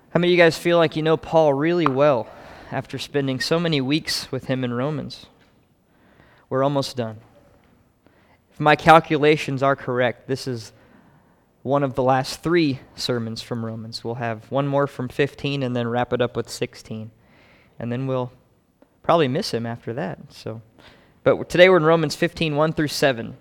How many of you guys feel like you know Paul really well after spending so many weeks with him in Romans? We're almost done. If my calculations are correct, this is one of the last 3 sermons from Romans. We'll have one more from 15 and then wrap it up with 16. And then we'll probably miss him after that. But today we're in Romans 15, 1 through 7.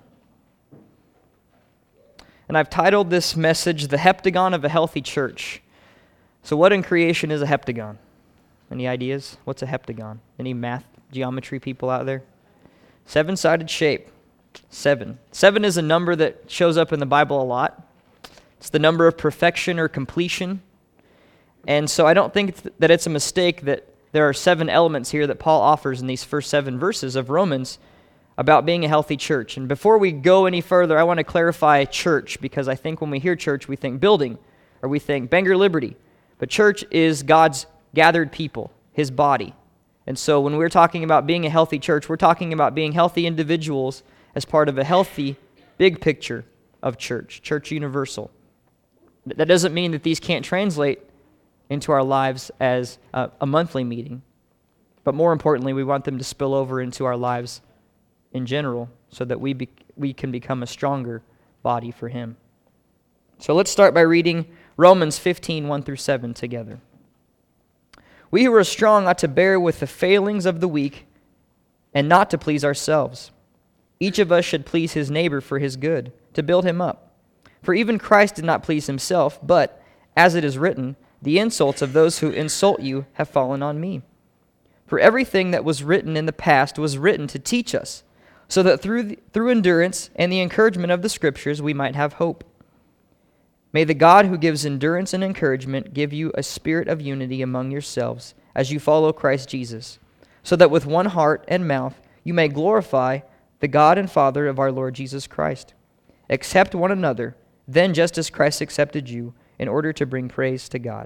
And I've titled this message, The Heptagon of a Healthy Church. So what in creation is a heptagon? Any ideas? What's a heptagon? Any math, geometry people out there? 7-sided shape. 7. 7 is a number that shows up in the Bible a lot. It's the number of perfection or completion. And so I don't think that it's a mistake that there are 7 elements here that Paul offers in these first 7 verses of Romans about being a healthy church. And before we go any further, I want to clarify church, because I think when we hear church, we think building, or we think Bangor Liberty. But church is God's gathered people, His body. And so when we're talking about being a healthy church, we're talking about being healthy individuals as part of a healthy, big picture of church universal. That doesn't mean that these can't translate into our lives as a monthly meeting. But more importantly, we want them to spill over into our lives in general so that we can become a stronger body for Him. So let's start by reading Romans 15, 1 through 7 together. We who are strong ought to bear with the failings of the weak and not to please ourselves. Each of us should please his neighbor for his good, to build him up. For even Christ did not please himself, but, as it is written, the insults of those who insult you have fallen on me. For everything that was written in the past was written to teach us, so that through endurance and the encouragement of the Scriptures we might have hope. May the God who gives endurance and encouragement give you a spirit of unity among yourselves as you follow Christ Jesus, so that with one heart and mouth you may glorify the God and Father of our Lord Jesus Christ. Accept one another, then just as Christ accepted you, in order to bring praise to God.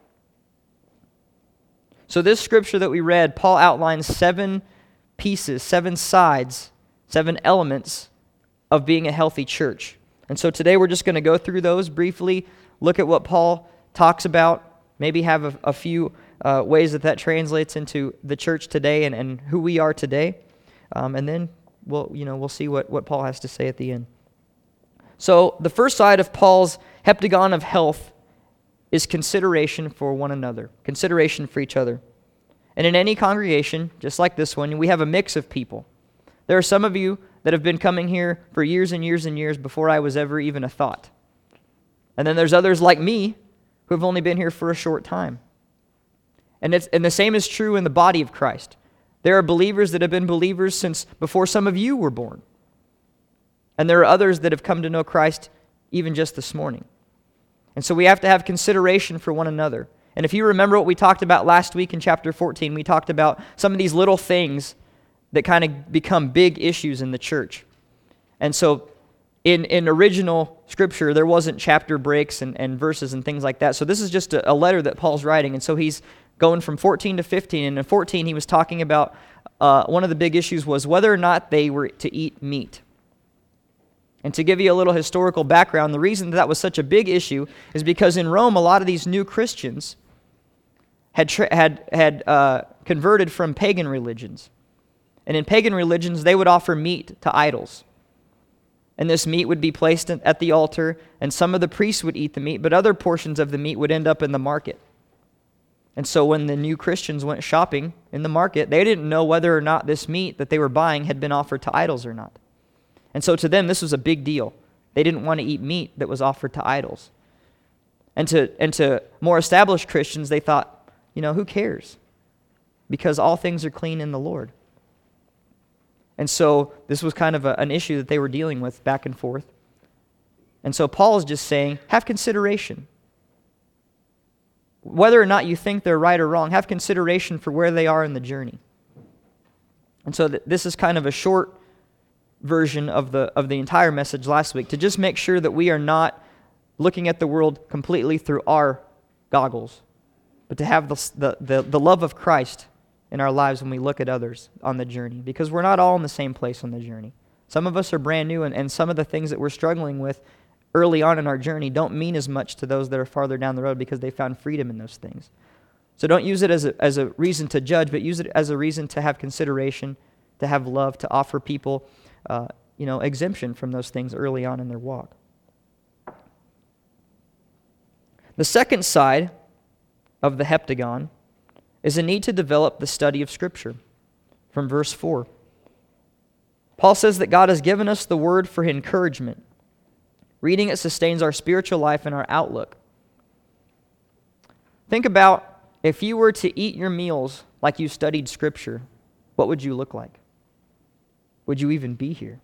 So this scripture that we read, Paul outlines 7 pieces, 7 sides, 7 elements of being a healthy church. And so today we're just going to go through those briefly, look at what Paul talks about, maybe have a few ways that translates into the church today and who we are today. And then we'll see what Paul has to say at the end. So the first side of Paul's heptagon of health is consideration for one another, consideration for each other. And in any congregation, just like this one, we have a mix of people. There are some of you that have been coming here for years and years and years before I was ever even a thought. And then there's others like me who have only been here for a short time. And the same is true in the body of Christ. There are believers that have been believers since before some of you were born. And there are others that have come to know Christ even just this morning. And so we have to have consideration for one another. And if you remember what we talked about last week in chapter 14, we talked about some of these little things that kind of become big issues in the church. And so in original scripture, there wasn't chapter breaks and verses and things like that. So this is just a letter that Paul's writing. And so he's going from 14 to 15. And in 14, he was talking about one of the big issues was whether or not they were to eat meat. And to give you a little historical background, the reason that was such a big issue is because in Rome, a lot of these new Christians had converted from pagan religions. And in pagan religions, they would offer meat to idols. And this meat would be placed at the altar, and some of the priests would eat the meat, but other portions of the meat would end up in the market. And so when the new Christians went shopping in the market, they didn't know whether or not this meat that they were buying had been offered to idols or not. And so to them, this was a big deal. They didn't want to eat meat that was offered to idols. And to more established Christians, they thought, who cares? Because all things are clean in the Lord. And so this was kind of an issue that they were dealing with back and forth. And so Paul is just saying, have consideration. Whether or not you think they're right or wrong, have consideration for where they are in the journey. And so this is kind of a short version of the entire message last week, to just make sure that we are not looking at the world completely through our goggles, but to have the love of Christ in our lives when we look at others on the journey, because we're not all in the same place on the journey. Some of us are brand new, and some of the things that we're struggling with early on in our journey don't mean as much to those that are farther down the road because they found freedom in those things. So don't use it as a reason to judge, but use it as a reason to have consideration, to have love, to offer people exemption from those things early on in their walk. The second side of the heptagon is a need to develop the study of Scripture. From verse 4. Paul says that God has given us the word for encouragement. Reading it sustains our spiritual life and our outlook. Think about if you were to eat your meals like you studied Scripture, what would you look like? Would you even be here?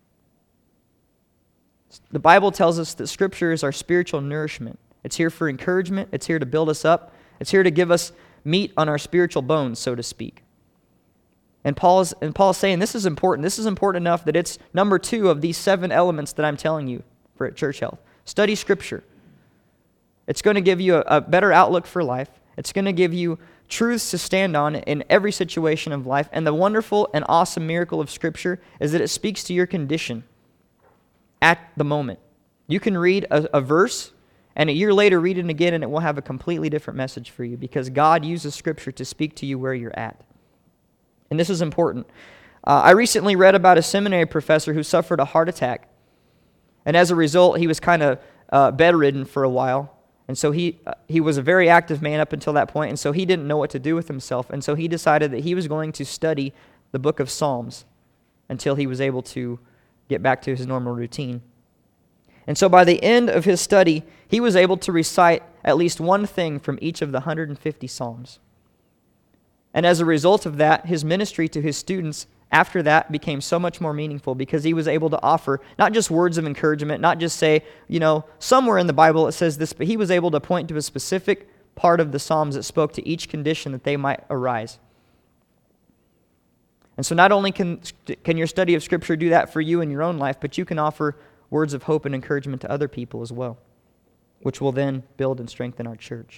The Bible tells us that Scripture is our spiritual nourishment. It's here for encouragement. It's here to build us up. It's here to give us meat on our spiritual bones, so to speak. And Paul is saying this is important. This is important enough that it's number 2 of these 7 elements that I'm telling you for Church Health. Study Scripture. It's going to give you a better outlook for life. It's going to give you truths to stand on in every situation of life. And the wonderful and awesome miracle of Scripture is that it speaks to your condition at the moment. You can read a verse, and a year later read it again, and it will have a completely different message for you because God uses Scripture to speak to you where you're at. And this is important. I recently read about a seminary professor who suffered a heart attack. And as a result, he was kind of bedridden for a while. And so he was a very active man up until that point, and so he didn't know what to do with himself. And so he decided that he was going to study the book of Psalms until he was able to get back to his normal routine. And so by the end of his study, he was able to recite at least one thing from each of the 150 Psalms. And as a result of that, his ministry to his students after that became so much more meaningful because he was able to offer not just words of encouragement, not just say, somewhere in the Bible it says this, but he was able to point to a specific part of the Psalms that spoke to each condition that they might arise. And so not only can your study of Scripture do that for you in your own life, but you can offer words of hope and encouragement to other people as well, which will then build and strengthen our church.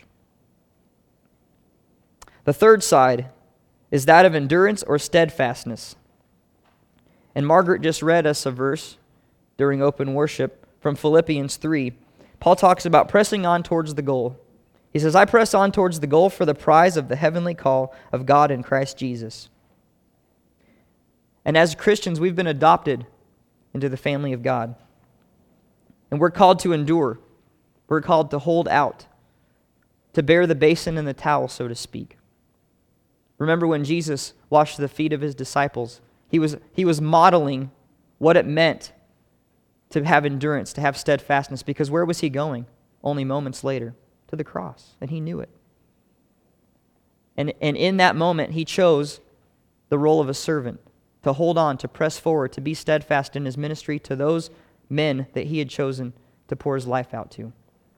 The third side is that of endurance or steadfastness. And Margaret just read us a verse during open worship from Philippians 3. Paul talks about pressing on towards the goal. He says, I press on towards the goal for the prize of the heavenly call of God in Christ Jesus. And as Christians, we've been adopted into the family of God. And we're called to endure. We're called to hold out, to bear the basin and the towel, so to speak. Remember when Jesus washed the feet of his disciples, he was modeling what it meant to have endurance, to have steadfastness, because where was he going? Only moments later, to the cross, and he knew it. And in that moment, he chose the role of a servant, to hold on, to press forward, to be steadfast in his ministry to those men that he had chosen to pour his life out to.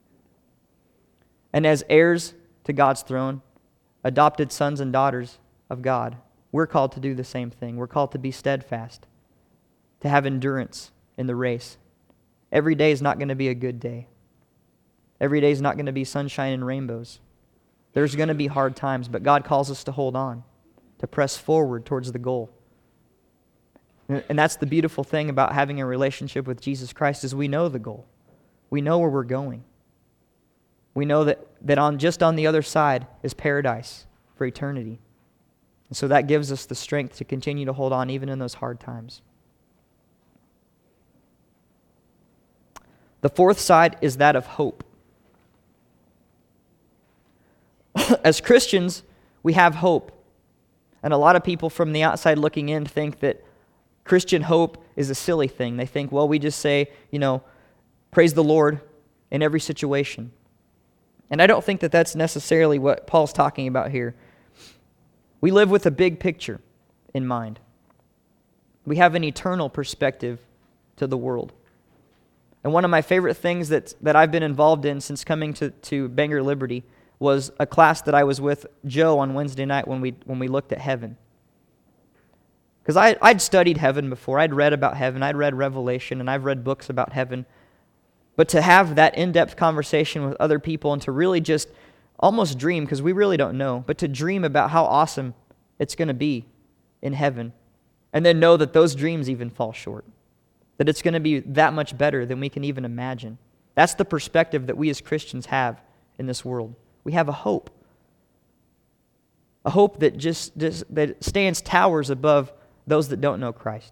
And as heirs to God's throne, adopted sons and daughters of God, we're called to do the same thing. We're called to be steadfast, to have endurance in the race. Every day is not going to be a good day. Every day is not going to be sunshine and rainbows. There's going to be hard times, but God calls us to hold on, to press forward towards the goal. And that's the beautiful thing about having a relationship with Jesus Christ is we know the goal. We know where we're going. We know that on the other side is paradise for eternity. And so that gives us the strength to continue to hold on even in those hard times. The fourth side is that of hope. As Christians, we have hope. And a lot of people from the outside looking in think that Christian hope is a silly thing. They think, well, we just say, praise the Lord in every situation. And I don't think that that's necessarily what Paul's talking about here. We live with a big picture in mind. We have an eternal perspective to the world. And one of my favorite things that I've been involved in since coming to Bangor Liberty was a class that I was with Joe on Wednesday night when we looked at heaven. Because I'd studied heaven before. I'd read about heaven. I'd read Revelation, and I've read books about heaven. But to have that in-depth conversation with other people and to really just almost dream, because we really don't know, but to dream about how awesome it's going to be in heaven, and then know that those dreams even fall short, that it's going to be that much better than we can even imagine. That's the perspective that we as Christians have in this world. We have a hope. A hope that that stands towers above those that don't know Christ.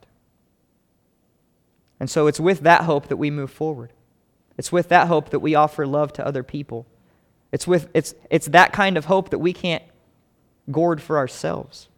And so it's with that hope that we move forward. It's with that hope that we offer love to other people. It's that kind of hope that we can't hoard for ourselves.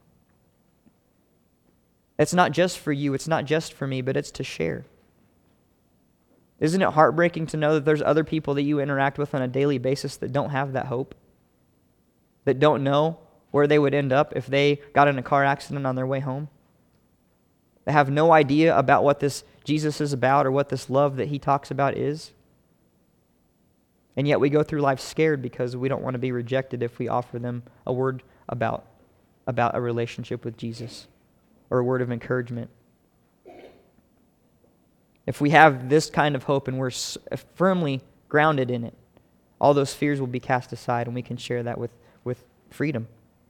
It's not just for you, it's not just for me, but it's to share. Isn't it heartbreaking to know that there's other people that you interact with on a daily basis that don't have that hope? That don't know where they would end up if they got in a car accident on their way home? They have no idea about what this Jesus is about or what this love that he talks about is. And yet we go through life scared because we don't want to be rejected if we offer them a word about a relationship with Jesus or a word of encouragement. If we have this kind of hope and we're firmly grounded in it, all those fears will be cast aside and we can share that with freedom.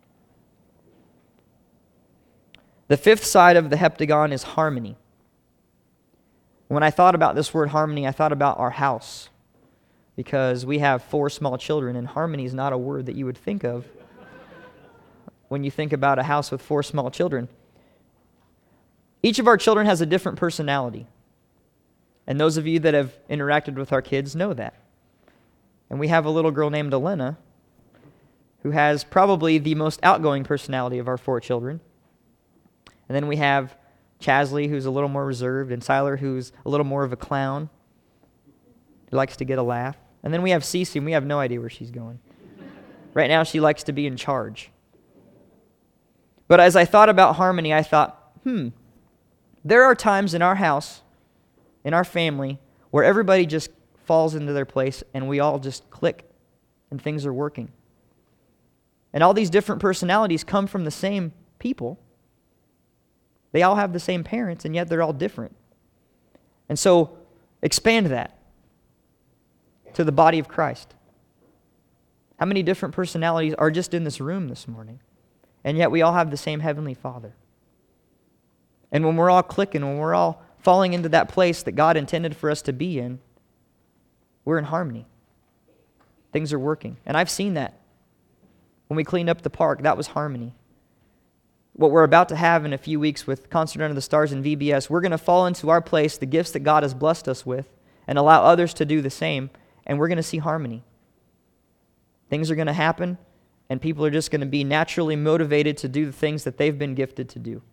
The fifth side of the heptagon is harmony. When I thought about this word harmony, I thought about our house, because we have 4 small children, and harmony is not a word that you would think of when you think about a house with 4 small children. Each of our children has a different personality, and those of you that have interacted with our kids know that. And we have a little girl named Elena who has probably the most outgoing personality of our 4 children. And then we have Chasley, who's a little more reserved, and Siler, who's a little more of a clown, who likes to get a laugh. And then we have Cece, and we have no idea where she's going. Right now, she likes to be in charge. But as I thought about harmony, I thought, there are times in our house, in our family, where everybody just falls into their place, and we all just click, and things are working. And all these different personalities come from the same people. They all have the same parents, and yet they're all different. And so, expand that to the body of Christ. How many different personalities are just in this room this morning? And yet we all have the same Heavenly Father. And when we're all clicking, when we're all falling into that place that God intended for us to be in, we're in harmony. Things are working. And I've seen that. When we cleaned up the park, that was harmony. What we're about to have in a few weeks with Concert Under the Stars and VBS, we're going to fall into our place, the gifts that God has blessed us with, and allow others to do the same, and we're going to see harmony. Things are going to happen, and people are just going to be naturally motivated to do the things that they've been gifted to do.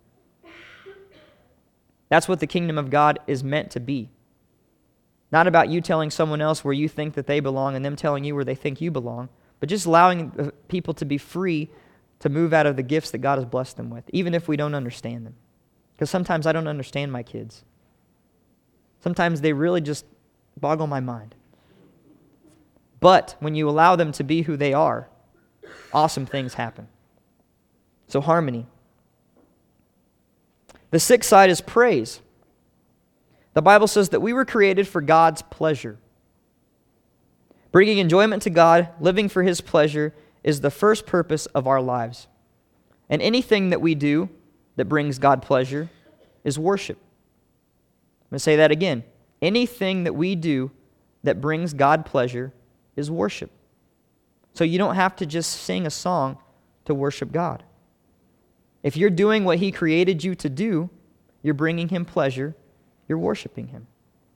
That's what the kingdom of God is meant to be. Not about you telling someone else where you think that they belong and them telling you where they think you belong, but just allowing people to be free to move out of the gifts that God has blessed them with, even if we don't understand them. Because sometimes I don't understand my kids. Sometimes they really just boggle my mind. But when you allow them to be who they are, awesome things happen. So harmony. The sixth side is praise. The Bible says that we were created for God's pleasure. Bringing enjoyment to God, living for His pleasure, is the first purpose of our lives. And anything that we do that brings God pleasure is worship. I'm going to say that again. Anything that we do that brings God pleasure is worship. So you don't have to just sing a song to worship God. If you're doing what He created you to do, you're bringing Him pleasure, you're worshiping Him.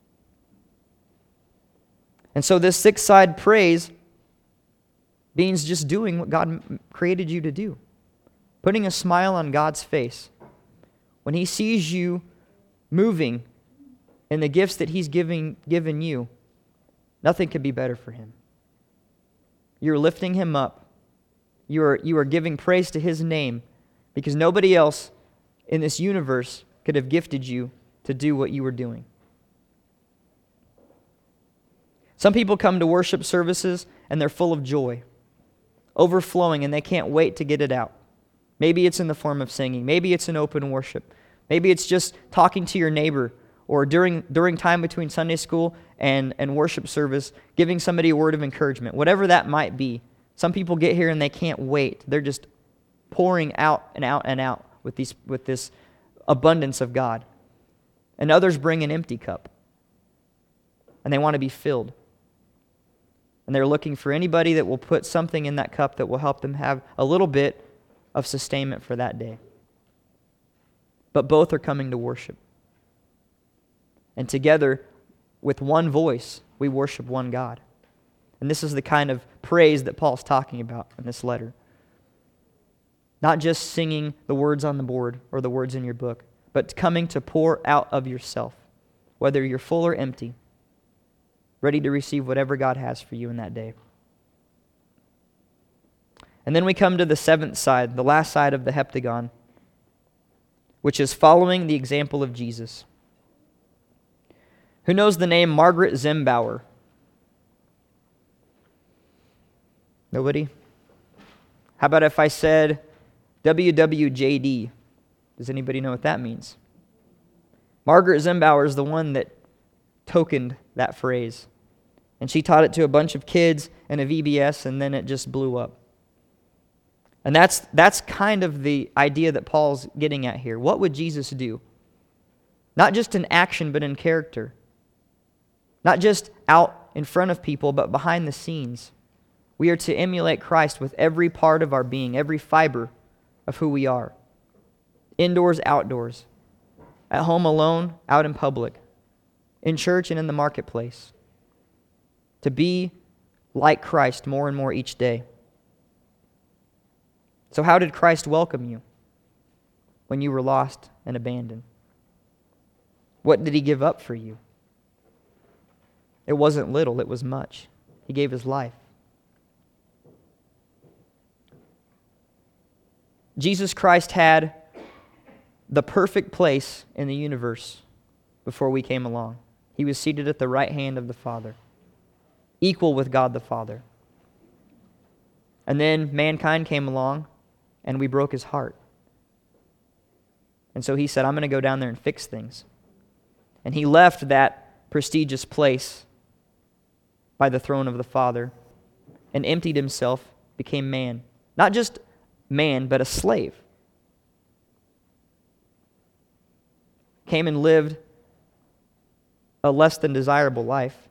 And so this sixth side praise means just doing what God created you to do. Putting a smile on God's face. When He sees you moving in the gifts that He's given you, nothing could be better for Him. You're lifting Him up. You are giving praise to His name, because nobody else in this universe could have gifted you to do what you were doing. Some people come to worship services and they're full of joy, overflowing, and they can't wait to get it out. Maybe it's in the form of singing. Maybe it's in open worship. Maybe it's just talking to your neighbor, or during time between Sunday school and worship service, giving somebody a word of encouragement. Whatever that might be. Some people get here and they can't wait. They're just pouring out and out and out with this abundance of God. And others bring an empty cup, and they want to be filled. And they're looking for anybody that will put something in that cup that will help them have a little bit of sustainment for that day. But both are coming to worship. And together, with one voice, we worship one God. And this is the kind of praise that Paul's talking about in this letter. Not just singing the words on the board or the words in your book, but coming to pour out of yourself, whether you're full or empty, ready to receive whatever God has for you in that day. And then we come to the seventh side, the last side of the heptagon, which is following the example of Jesus. Who knows the name Margaret Zembauer? Nobody? How about if I said WWJD? Does anybody know what that means? Margaret Zembauer is the one that tokened that phrase. And she taught it to a bunch of kids in a VBS, and then it just blew up. And that's kind of the idea that Paul's getting at here. What would Jesus do? Not just in action, but in character. Not just out in front of people, but behind the scenes. We are to emulate Christ with every part of our being, every fiber of who we are. Indoors, outdoors. At home alone, out in public. In church and in the marketplace. To be like Christ more and more each day. So how did Christ welcome you when you were lost and abandoned? What did he give up for you? It wasn't little, it was much. He gave his life. Jesus Christ had the perfect place in the universe before we came along. He was seated at the right hand of the Father, equal with God the Father. And then mankind came along, and we broke his heart. And so he said, I'm going to go down there and fix things. And he left that prestigious place by the throne of the Father and emptied himself, became man. Not just man, but a slave. Came and lived a less than desirable life,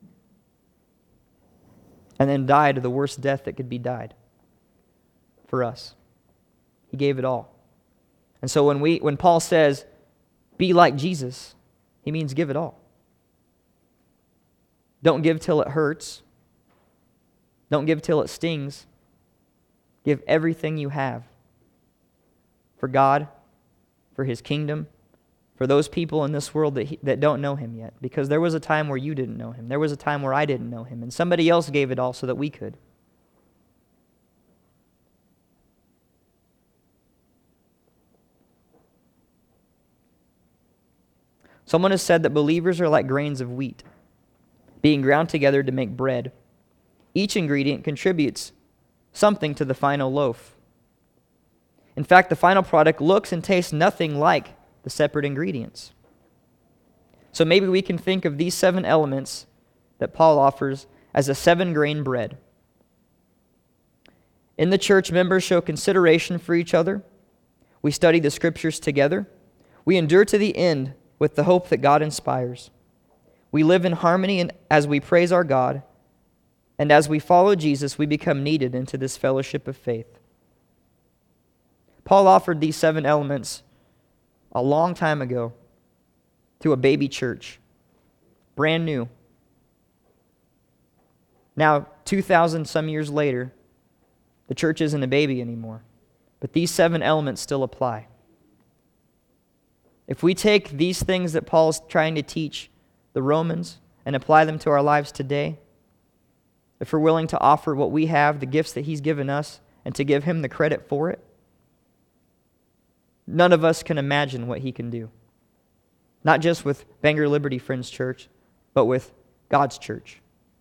and then died the worst death that could be died for us. He gave it all. And so when Paul says, be like Jesus, he means give it all. Don't give till it hurts. Don't give till it stings. Give everything you have for God, for his kingdom, for those people in this world that don't know him yet. Because there was a time where you didn't know him. There was a time where I didn't know him. And somebody else gave it all so that we could. Someone has said that believers are like grains of wheat, being ground together to make bread. Each ingredient contributes something to the final loaf. In fact, the final product looks and tastes nothing like the separate ingredients. So maybe we can think of these 7 elements that Paul offers as a 7-grain bread. In the church, members show consideration for each other. We study the scriptures together. We endure to the end with the hope that God inspires. We live in harmony and as we praise our God, and as we follow Jesus, we become kneaded into this fellowship of faith. Paul offered these 7 elements a long time ago to a baby church, brand new. Now, 2,000 some years later, the church isn't a baby anymore, but these 7 elements still apply. If we take these things that Paul's trying to teach the Romans and apply them to our lives today, if we're willing to offer what we have, the gifts that he's given us, and to give him the credit for it, none of us can imagine what he can do. Not just with Bangor Liberty Friends Church, but with God's church.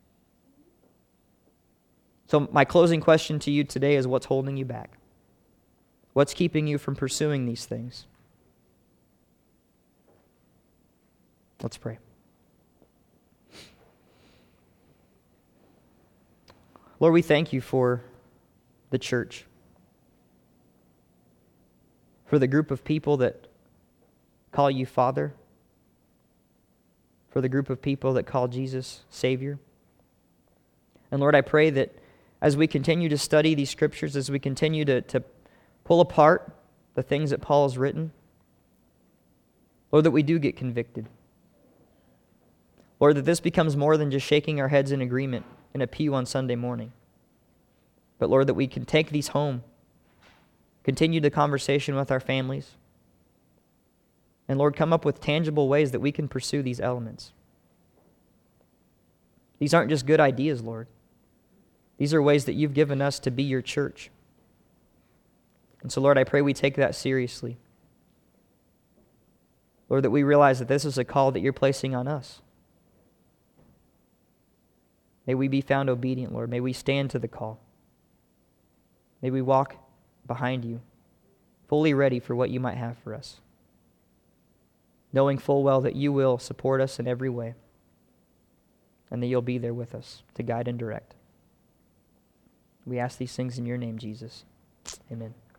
So my closing question to you today is, what's holding you back? What's keeping you from pursuing these things? Let's pray. Lord, we thank you for the church, for the group of people that call you Father, for the group of people that call Jesus Savior. And Lord, I pray that as we continue to study these scriptures, as we continue to pull apart the things that Paul has written, Lord, that we do get convicted. Lord, that this becomes more than just shaking our heads in agreement in a pew on Sunday morning. But Lord, that we can take these home, continue the conversation with our families, and Lord, come up with tangible ways that we can pursue these elements. These aren't just good ideas, Lord. These are ways that you've given us to be your church. And so, Lord, I pray we take that seriously. Lord, that we realize that this is a call that you're placing on us. May we be found obedient, Lord. May we stand to the call. May we walk behind you, fully ready for what you might have for us, knowing full well that you will support us in every way and that you'll be there with us to guide and direct. We ask these things in your name, Jesus. Amen.